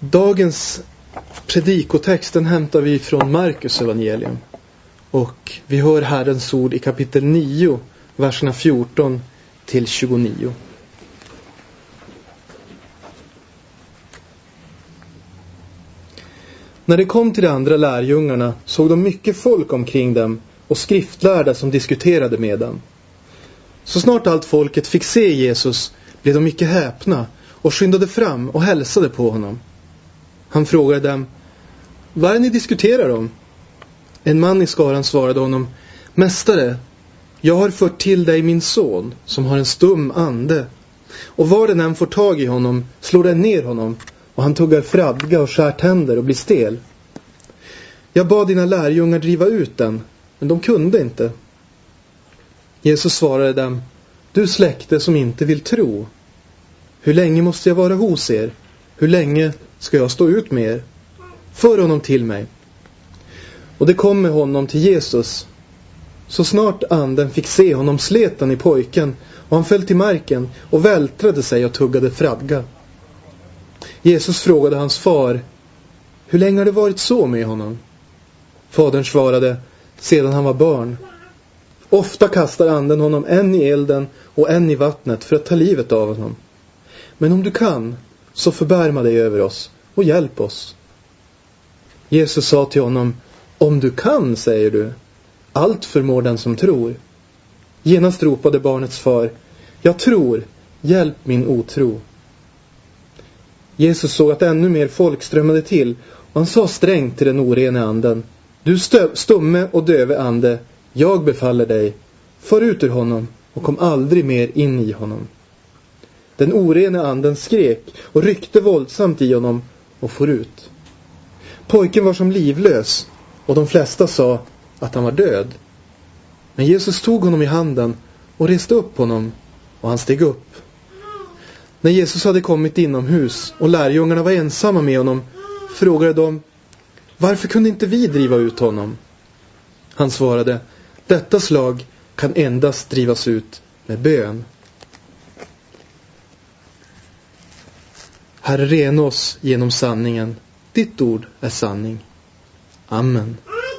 Dagens predikotexten hämtar vi från Markus evangelium. Och vi hör Herrens ord i kapitel 9, verserna 14 till 29. När det kom till de andra lärjungarna såg de mycket folk omkring dem och skriftlärda som diskuterade med dem. Så snart allt folket fick se Jesus blev de mycket häpna och skyndade fram och hälsade på honom. Han frågade dem: vad är det ni diskuterar om? En man i skaran svarade honom: Mästare, jag har fört till dig min son som har en stum ande. Och var den än får tag i honom slår den ner honom, och han tuggar fradga och skär tänder och blir stel. Jag bad dina lärjungar driva ut den, men de kunde inte. Jesus svarade dem: du släkte som inte vill tro. Hur länge måste jag vara hos er? Hur länge ska jag stå ut med er? För honom till mig. Och det kom med honom till Jesus. Så snart anden fick se honom slet han i pojken, och han föll till marken och vältrade sig och tuggade fradga. Jesus frågade hans far: hur länge har det varit så med honom? Fadern svarade: sedan han var barn. Ofta kastar anden honom än i elden och än i vattnet för att ta livet av honom. Men om du kan, så förbärma dig över oss och hjälp oss. Jesus sa till honom: om du kan, säger du. Allt förmår den som tror. Genast ropade barnets far: jag tror, hjälp min otro. Jesus såg att ännu mer folk strömmade till, och han sa strängt till den orene anden: du stumme och döve ande, jag befaller dig, far ut ur honom och kom aldrig mer in i honom. Den orene anden skrek och ryckte våldsamt i honom och for ut. Pojken var som livlös, och de flesta sa att han var död. Men Jesus tog honom i handen och reste upp honom, och han steg upp. När Jesus hade kommit inomhus och lärjungarna var ensamma med honom, frågade de: varför kunde inte vi driva ut honom? Han svarade: detta slag kan endast drivas ut med bön. Herre, rena oss genom sanningen. Ditt ord är sanning. Amen.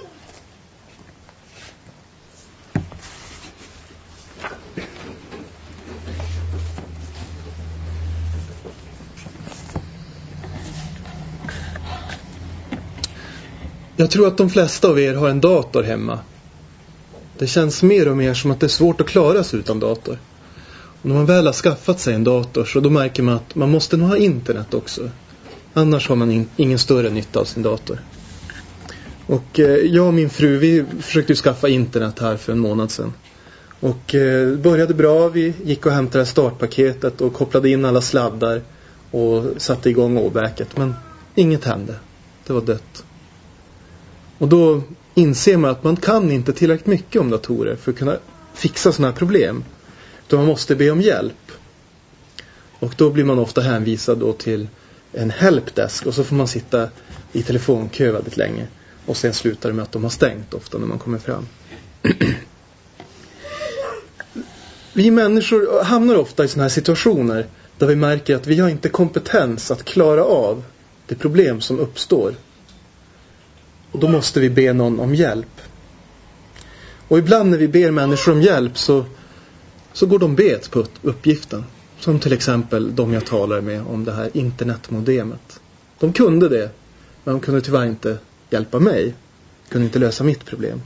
Jag tror att de flesta av er har en dator hemma. Det känns mer och mer som att det är svårt att klara sig utan dator. Och när man väl har skaffat sig en dator, så då märker man att man måste nog ha internet också. Annars har man ingen större nytta av sin dator. Och jag och min fru, vi försökte skaffa internet här för en månad sedan. Och det började bra. Vi gick och hämtade startpaketet och kopplade in alla sladdar och satte igång åbäket. Men inget hände. Det var dött. Och då inser man att man kan inte tillräckligt mycket om datorer för att kunna fixa sådana här problem. Då man måste be om hjälp. Och då blir man ofta hänvisad då till en helpdesk, och så får man sitta i telefonkö väldigt länge. Och sen slutar det med att de har stängt ofta när man kommer fram. Vi människor hamnar ofta i sådana här situationer där vi märker att vi har inte kompetens att klara av det problem som uppstår. Och då måste vi be någon om hjälp. Och ibland när vi ber människor om hjälp så går de bet på uppgiften. Som till exempel de jag talar med om det här internetmodemet. De kunde det, men de kunde tyvärr inte hjälpa mig. Kunde inte lösa mitt problem.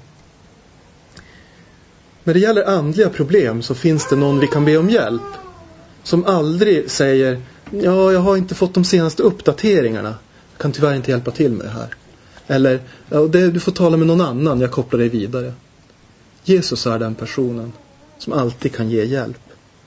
När det gäller andliga problem så finns det någon vi kan be om hjälp. Som aldrig säger: ja, jag har inte fått de senaste uppdateringarna. Jag kan tyvärr inte hjälpa till med det här. Eller: ja, du får tala med någon annan, jag kopplar dig vidare. Jesus är den personen som alltid kan ge hjälp.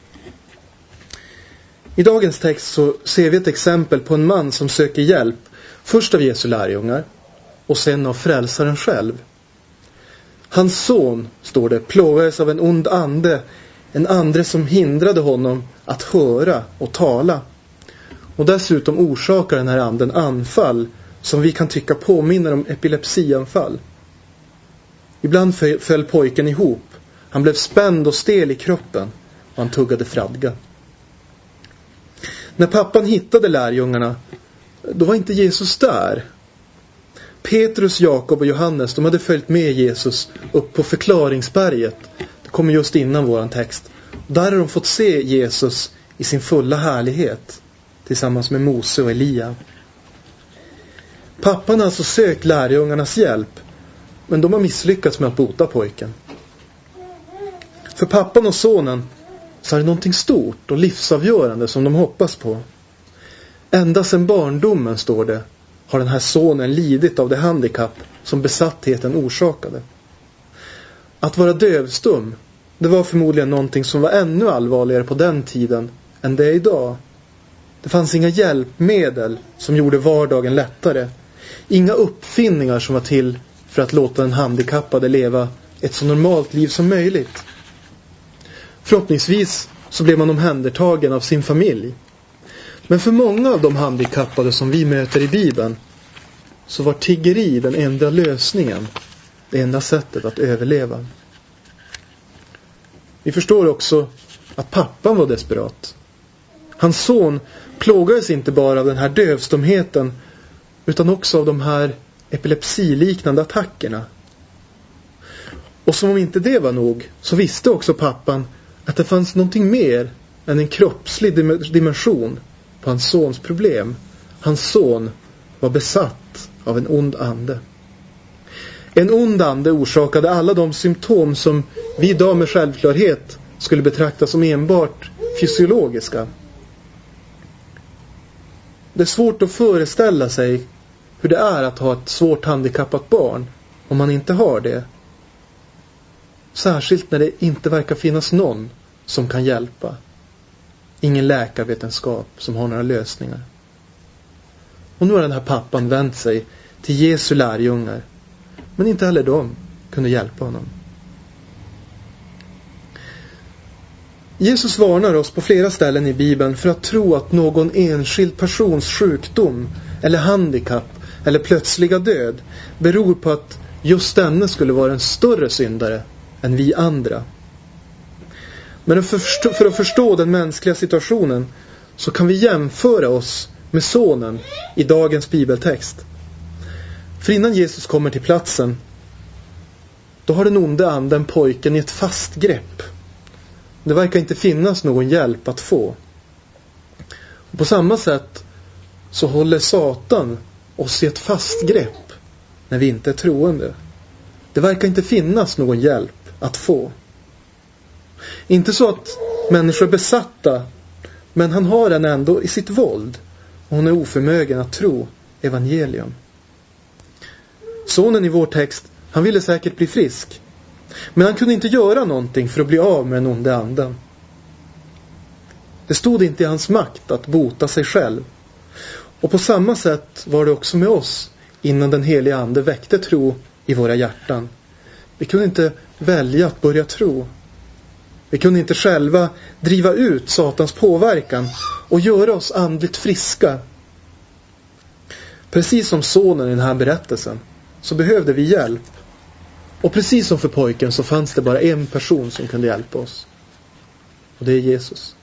I dagens text så ser vi ett exempel på en man som söker hjälp. Först av Jesu lärjungar och sen av frälsaren själv. Hans son, står det, plågades av en ond ande. En ande som hindrade honom att höra och tala. Och dessutom orsakar den här anden anfall som vi kan tycka påminner om epilepsianfall. Ibland föll pojken ihop. Han blev spänd och stel i kroppen och han tuggade fradga. När pappan hittade lärjungarna då var inte Jesus där. Petrus, Jakob och Johannes, de hade följt med Jesus upp på förklaringsberget. Det kommer just innan våran text. Där har de fått se Jesus i sin fulla härlighet tillsammans med Mose och Elia. Pappan har alltså sökt lärjungarnas hjälp, men de har misslyckats med att bota pojken. För pappan och sonen så är det någonting stort och livsavgörande som de hoppas på. Ända sedan barndomen, står det, har den här sonen lidit av det handikapp som besattheten orsakade. Att vara dövstum, det var förmodligen någonting som var ännu allvarligare på den tiden än det är idag. Det fanns inga hjälpmedel som gjorde vardagen lättare. Inga uppfinningar som var till för att låta den handikappade leva ett så normalt liv som möjligt. Förhoppningsvis så blev man omhändertagen av sin familj. Men för många av de handikappade som vi möter i Bibeln så var tiggeri den enda lösningen, det enda sättet att överleva. Vi förstår också att pappan var desperat. Hans son plågades inte bara av den här dövstumheten utan också av de här epilepsiliknande attackerna. Och som om inte det var nog så visste också pappan att det fanns någonting mer än en kroppslig dimension på hans sons problem. Hans son var besatt av en ond ande. En ond ande orsakade alla de symptom som vi idag med självklarhet skulle betrakta som enbart fysiologiska. Det är svårt att föreställa sig hur det är att ha ett svårt handikappat barn om man inte har det. Särskilt när det inte verkar finnas någon som kan hjälpa. Ingen läkarvetenskap som har några lösningar. Och nu har den här pappan vänt sig till Jesu lärjungar. Men inte heller de kunde hjälpa honom. Jesus varnar oss på flera ställen i Bibeln för att tro att någon enskild persons sjukdom eller handikapp eller plötsliga död beror på att just denne skulle vara en större syndare än vi andra. Men för att förstå den mänskliga situationen så kan vi jämföra oss med sonen i dagens bibeltext. För innan Jesus kommer till platsen, då har den onde anden pojken i ett fast grepp. Det verkar inte finnas någon hjälp att få. Och på samma sätt så håller Satan oss i ett fast grepp när vi inte är troende. Det verkar inte finnas någon hjälp att få. Inte så att människor är besatta, men han har den ändå i sitt våld. Och hon är oförmögen att tro evangelium. Sonen i vår text, han ville säkert bli frisk. Men han kunde inte göra någonting för att bli av med den onde anden. Det stod inte i hans makt att bota sig själv. Och på samma sätt var det också med oss innan den heliga ande väckte tro i våra hjärtan. Vi kunde inte välja att börja tro. Vi kunde inte själva driva ut Satans påverkan och göra oss andligt friska. Precis som sonen i den här berättelsen så behövde vi hjälp. Och precis som för pojken så fanns det bara en person som kunde hjälpa oss. Och det är Jesus.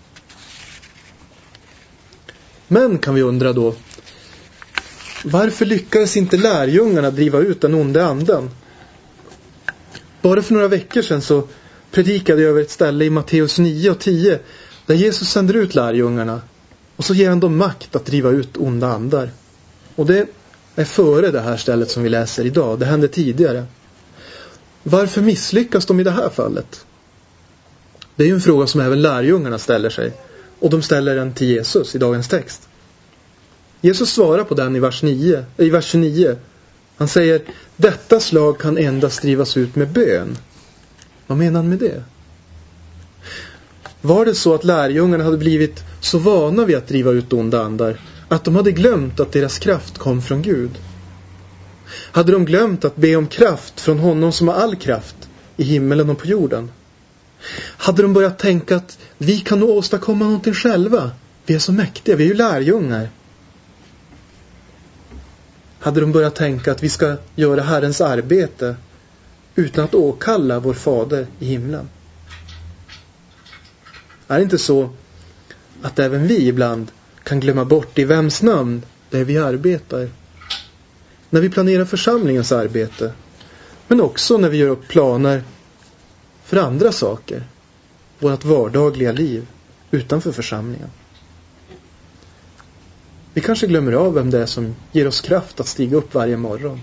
Men kan vi undra då, varför lyckades inte lärjungarna driva ut den onde anden? Bara för några veckor sedan så predikade jag över ett ställe i Matteus 9 och 10 där Jesus sänder ut lärjungarna och så ger han dem makt att driva ut onda andar. Och det är före det här stället som vi läser idag. Det hände tidigare. Varför misslyckas de i det här fallet? Det är ju en fråga som även lärjungarna ställer sig. Och de ställer den till Jesus i dagens text. Jesus svarar på den i vers 29. Han säger, detta slag kan endast drivas ut med bön. Vad menar han med det? Var det så att lärjungarna hade blivit så vana vid att driva ut onda andar att de hade glömt att deras kraft kom från Gud? Hade de glömt att be om kraft från honom som har all kraft i himmelen och på jorden? Hade de börjat tänka att vi kan nog åstadkomma någonting själva? Vi är så mäktiga, vi är ju lärjungar. Hade de börjat tänka att vi ska göra Herrens arbete utan att åkalla vår fader i himlen? Är det inte så att även vi ibland kan glömma bort i vems namn där vi arbetar. När vi planerar församlingens arbete. Men också när vi gör upp planer för andra saker. Vårt vardagliga liv utanför församlingen. Vi kanske glömmer av vem det är som ger oss kraft att stiga upp varje morgon.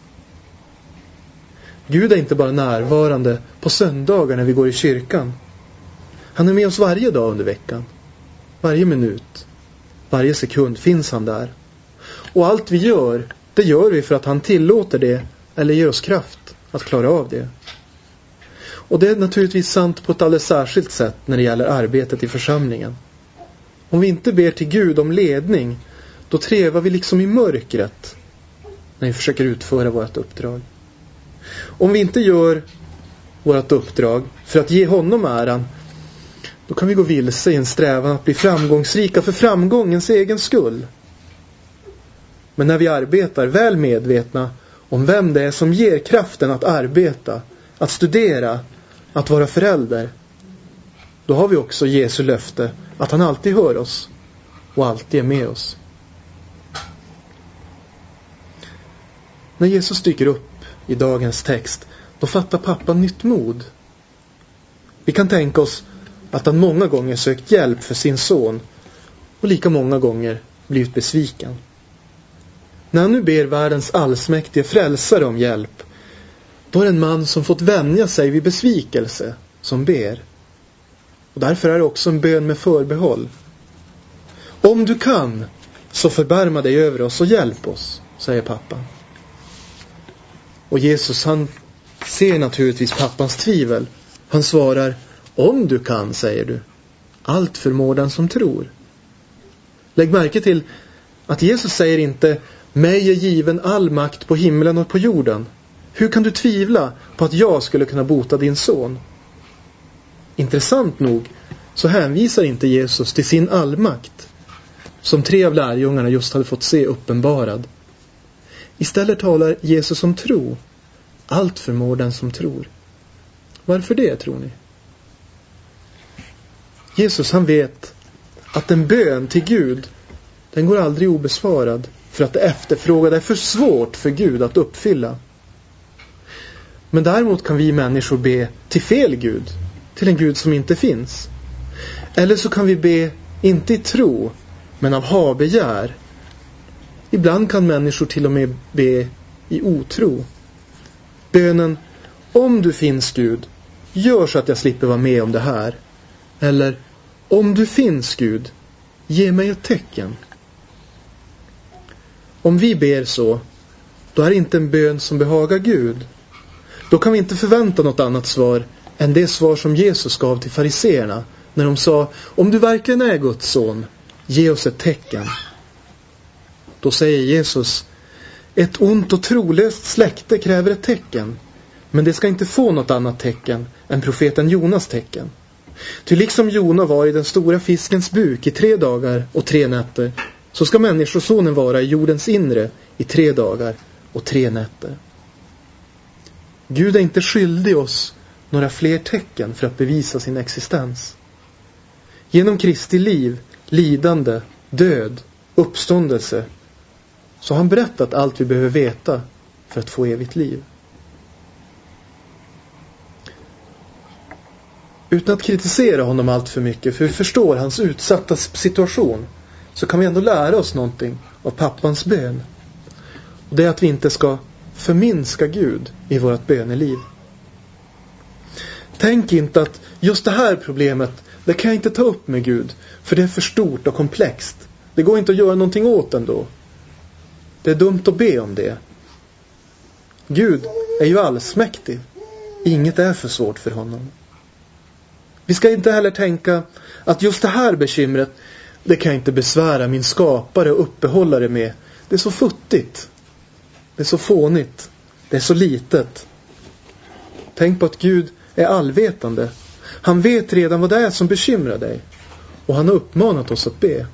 Gud är inte bara närvarande på söndagar när vi går i kyrkan. Han är med oss varje dag under veckan. Varje minut, varje sekund finns han där. Och allt vi gör, det gör vi för att han tillåter det eller ger oss kraft att klara av det. Och det är naturligtvis sant på ett alldeles särskilt sätt när det gäller arbetet i församlingen. Om vi inte ber till Gud om ledning, då trevar vi liksom i mörkret när vi försöker utföra vårt uppdrag. Om vi inte gör vårt uppdrag för att ge honom äran, då kan vi gå vilse i en strävan att bli framgångsrika för framgångens egen skull. Men när vi arbetar väl medvetna om vem det är som ger kraften att arbeta, att studera, att vara förälder, då har vi också Jesu löfte att han alltid hör oss och alltid är med oss. När Jesus dyker upp i dagens text, då fattar pappan nytt mod. Vi kan tänka oss att han många gånger sökt hjälp för sin son och lika många gånger blivit besviken. När han nu ber världens allsmäktige frälsare om hjälp, då är det en man som fått vänja sig vid besvikelse som ber. Och därför är det också en bön med förbehåll. Om du kan, så förbarma dig över oss och hjälp oss, säger pappan. Och Jesus, han ser naturligtvis pappans tvivel. Han svarar, om du kan, säger du. Allt förmår den som tror. Lägg märke till att Jesus säger inte, mig är given all makt på himlen och på jorden. Hur kan du tvivla på att jag skulle kunna bota din son? Intressant nog så hänvisar inte Jesus till sin allmakt, som 3 av lärjungarna just hade fått se uppenbarad. Istället talar Jesus om tro. Allt förmår den som tror. Varför det, tror ni? Jesus, han vet att en bön till Gud, den går aldrig obesvarad, för att det efterfrågade är för svårt för Gud att uppfylla. Men däremot kan vi människor be till fel Gud, till en Gud som inte finns. Eller så kan vi be inte i tro, men av habegär. Ibland kan människor till och med be i otro. Bönen, om du finns Gud, gör så att jag slipper vara med om det här. Eller, om du finns Gud, ge mig ett tecken. Om vi ber så, då är det inte en bön som behagar Gud. Då kan vi inte förvänta något annat svar än det svar som Jesus gav till fariseerna när de sa, om du verkligen är Guds son, ge oss ett tecken. Då säger Jesus, ett ont och trolöst släkte kräver ett tecken, men det ska inte få något annat tecken än profeten Jonas tecken. Ty liksom Jona var i den stora fiskens buk i 3 dagar och 3 nätter, så ska människosonen vara i jordens inre i 3 dagar och 3 nätter. Gud är inte skyldig oss några fler tecken för att bevisa sin existens. Genom Kristi liv, lidande, död, uppståndelse, så har han berättat allt vi behöver veta för att få evigt liv. Utan att kritisera honom allt för mycket, för vi förstår hans utsatta situation, så kan vi ändå lära oss någonting av pappans bön. Och det är att vi inte ska förminska Gud i vårt böneliv. Tänk inte att just det här problemet, det kan jag inte ta upp med Gud, för det är för stort och komplext. Det går inte att göra någonting åt ändå. Det är dumt att be om det. Gud är ju allsmäktig. Inget är för svårt för honom. Vi ska inte heller tänka att just det här bekymret, det kan jag inte besvära min skapare och uppehållare med. Det är så futtigt. Det är så fånigt. Det är så litet. Tänk på att Gud är allvetande. Han vet redan vad det är som bekymrar dig. Och han har uppmanat oss att be.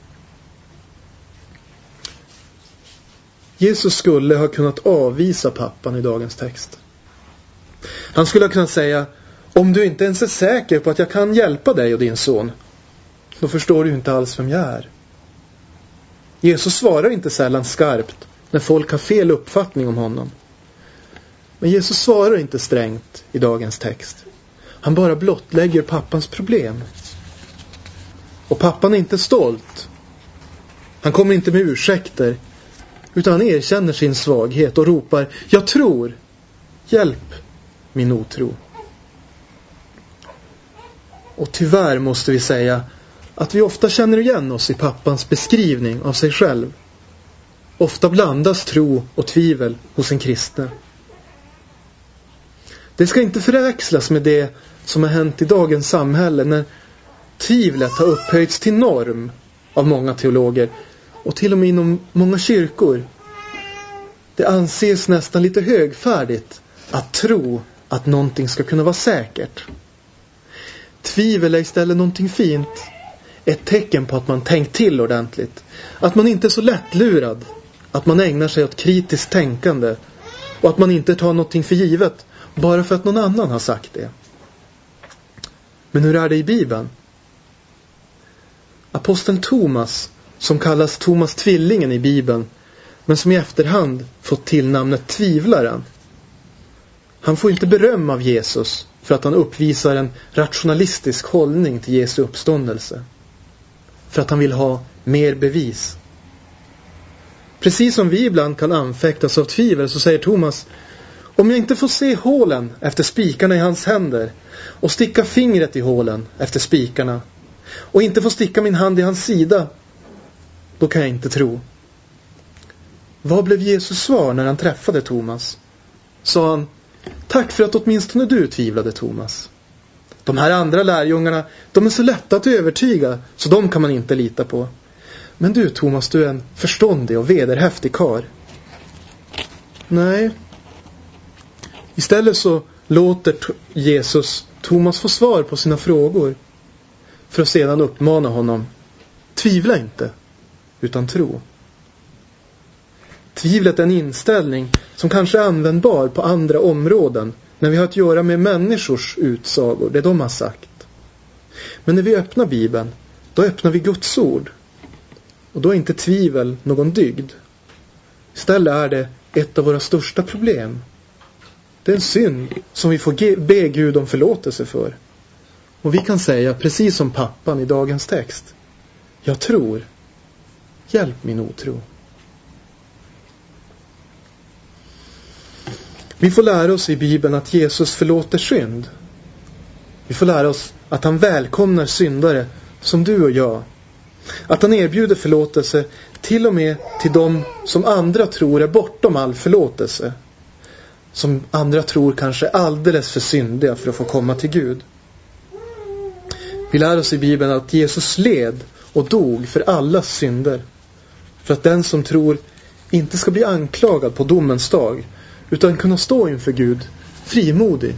Jesus skulle ha kunnat avvisa pappan i dagens text. Han skulle ha kunnat säga, om du inte ens är säker på att jag kan hjälpa dig och din son, då förstår du inte alls vem jag är. Jesus svarar inte sällan skarpt när folk har fel uppfattning om honom. Men Jesus svarar inte strängt i dagens text. Han bara blottlägger pappans problem. Och pappan är inte stolt. Han kommer inte med ursäkter, utan han erkänner sin svaghet och ropar: jag tror, hjälp min otro. Och tyvärr måste vi säga att vi ofta känner igen oss i pappans beskrivning av sig själv. Ofta blandas tro och tvivel hos en kristen. Det ska inte förväxlas med det som har hänt i dagens samhälle, när tvivlet har upphöjts till norm av många teologer och till och med inom många kyrkor. Det anses nästan lite högfärdigt att tro att någonting ska kunna vara säkert. Tvivel är istället någonting fint. Ett tecken på att man tänkt till ordentligt. Att man inte är så lättlurad. Att man ägnar sig åt kritiskt tänkande. Och att man inte tar någonting för givet bara för att någon annan har sagt det. Men hur är det i Bibeln? Aposteln Thomas, som kallas Thomas tvillingen i Bibeln, men som i efterhand fått till namnet tvivlaren. Han får inte beröm av Jesus för att han uppvisar en rationalistisk hållning till Jesu uppståndelse. För att han vill ha mer bevis. Precis som vi ibland kan anfäktas av tvivel, så säger Thomas: om jag inte får se hålen efter spikarna i hans händer och sticka fingret i hålen efter spikarna och inte får sticka min hand i hans sida, då kan jag inte tro. Vad blev Jesus svar när han träffade Thomas? Sa han: tack för att åtminstone du tvivlade, Thomas. De här andra lärjungarna, de är så lätta att övertyga, så de kan man inte lita på. Men du, Thomas, du är en förståndig och vederhäftig karl. Nej. Istället så låter Jesus Thomas få svar på sina frågor, för att sedan uppmana honom: tvivla inte, utan tro. Tvivlet är en inställning som kanske är användbar på andra områden, när vi har att göra med människors utsagor, det de har sagt. Men när vi öppnar Bibeln, då öppnar vi Guds ord. Och då är inte tvivel någon dygd. Istället är det ett av våra största problem. Det är en synd som vi får be Gud om förlåtelse för. Och vi kan säga, precis som pappan i dagens text: jag tror, hjälp min otro. Vi får lära oss i Bibeln att Jesus förlåter synd. Vi får lära oss att han välkomnar syndare som du och jag. Att han erbjuder förlåtelse till och med till dem som andra tror är bortom all förlåtelse. Som andra tror kanske är alldeles för syndiga för att få komma till Gud. Vi lär oss i Bibeln att Jesus led och dog för allas synder. För att den som tror inte ska bli anklagad på domens dag, utan kunna stå inför Gud frimodig.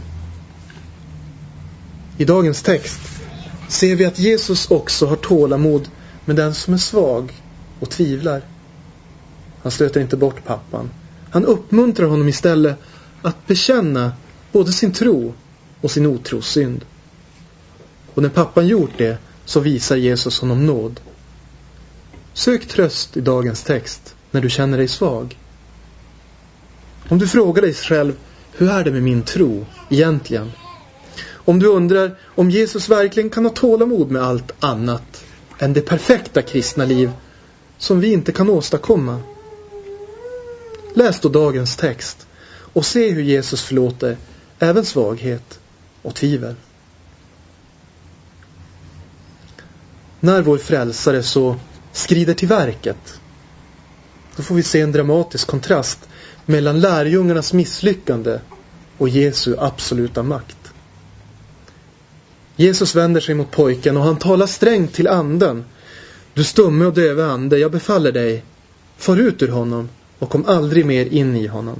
I dagens text ser vi att Jesus också har tålamod med den som är svag och tvivlar. Han stöter inte bort pappan. Han uppmuntrar honom istället att bekänna både sin tro och sin otrosynd. Och när pappan gjort det, så visar Jesus honom nåd. Sök tröst i dagens text när du känner dig svag. Om du frågar dig själv: hur är det med min tro egentligen? Om du undrar om Jesus verkligen kan ha tålamod med allt annat än det perfekta kristna liv som vi inte kan åstadkomma. Läs då dagens text och se hur Jesus förlåter även svaghet och tvivel. När vår frälsare så skrider till verket, då får vi se en dramatisk kontrast mellan lärjungarnas misslyckande och Jesu absoluta makt. Jesus vänder sig mot pojken och han talar strängt till anden: du stumme och döve ande, jag befaller dig, far ut ur honom och kom aldrig mer in i honom.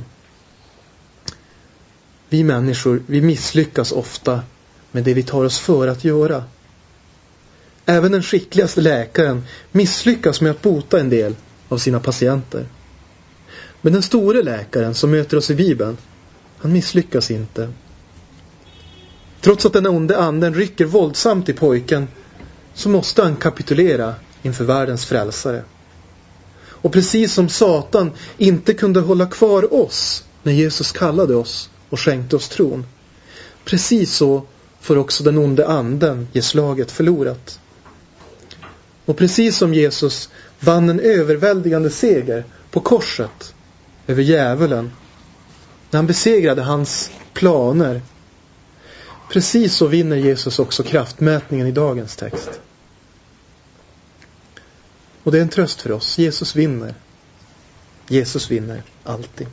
Vi människor, vi misslyckas ofta med det vi tar oss för att göra. Även den skickligaste läkaren misslyckas med att bota en del av sina patienter. Men den store läkaren som möter oss i Bibeln, han misslyckas inte. Trots att den onde anden rycker våldsamt i pojken, så måste han kapitulera inför världens frälsare. Och precis som Satan inte kunde hålla kvar oss när Jesus kallade oss och skänkte oss tron, precis så får också den onde anden ge slaget förlorat. Och precis som Jesus vann en överväldigande seger på korset över djävulen, när han besegrade hans planer, precis så vinner Jesus också kraftmätningen i dagens text. Och det är en tröst för oss. Jesus vinner. Jesus vinner alltid.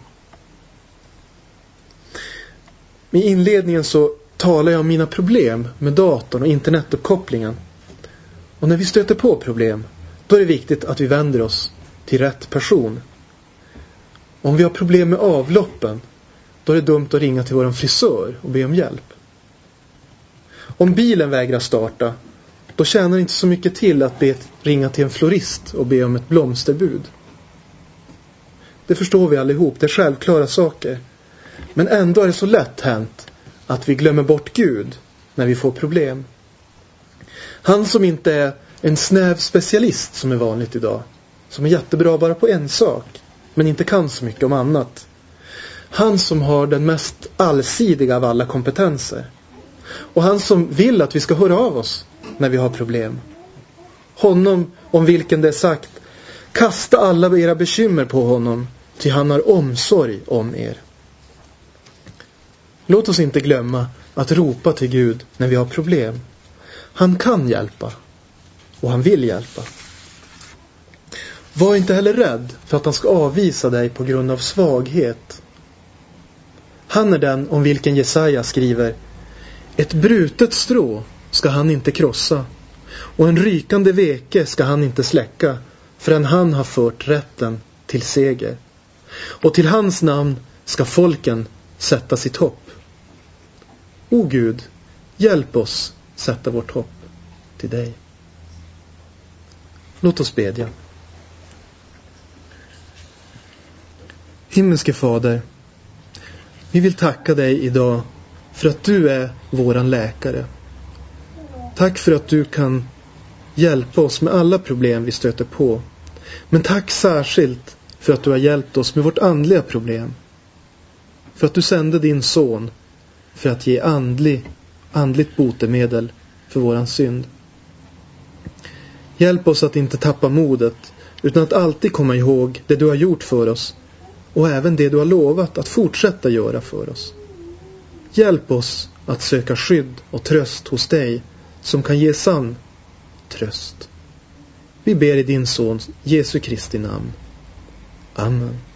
I inledningen så talar jag om mina problem med datorn och internetuppkopplingen. Och när vi stöter på problem, då är det viktigt att vi vänder oss till rätt person. Om vi har problem med avloppen, då är det dumt att ringa till vår frisör och be om hjälp. Om bilen vägrar starta, då tjänar det inte så mycket till att ringa till en florist och be om ett blomsterbud. Det förstår vi allihop, det är självklara saker. Men ändå är det så lätt hänt att vi glömmer bort Gud när vi får problem. Han som inte är en snäv specialist som är vanligt idag, som är jättebra bara på en sak, men inte kan så mycket om annat. Han som har den mest allsidiga av alla kompetenser. Och han som vill att vi ska höra av oss när vi har problem. Honom om vilken det är sagt: kasta alla era bekymmer på honom, ty han har omsorg om er. Låt oss inte glömma att ropa till Gud när vi har problem. Han kan hjälpa. Och han vill hjälpa. Var inte heller rädd för att han ska avvisa dig på grund av svaghet. Han är den om vilken Jesaja skriver: ett brutet strå ska han inte krossa, och en rykande veke ska han inte släcka, förrän han har fört rätten till seger. Och till hans namn ska folken sätta sitt hopp. O Gud, hjälp oss sätta vårt hopp till dig. Låt oss bedja. Himmelske Fader, vi vill tacka dig idag för att du är våran läkare. Tack för att du kan hjälpa oss med alla problem vi stöter på. Men tack särskilt för att du har hjälpt oss med vårt andliga problem. För att du sände din son för att ge andligt botemedel för våran synd. Hjälp oss att inte tappa modet, utan att alltid komma ihåg det du har gjort för oss och även det du har lovat att fortsätta göra för oss. Hjälp oss att söka skydd och tröst hos dig som kan ge sann tröst. Vi ber i din son Jesu Kristi namn. Amen.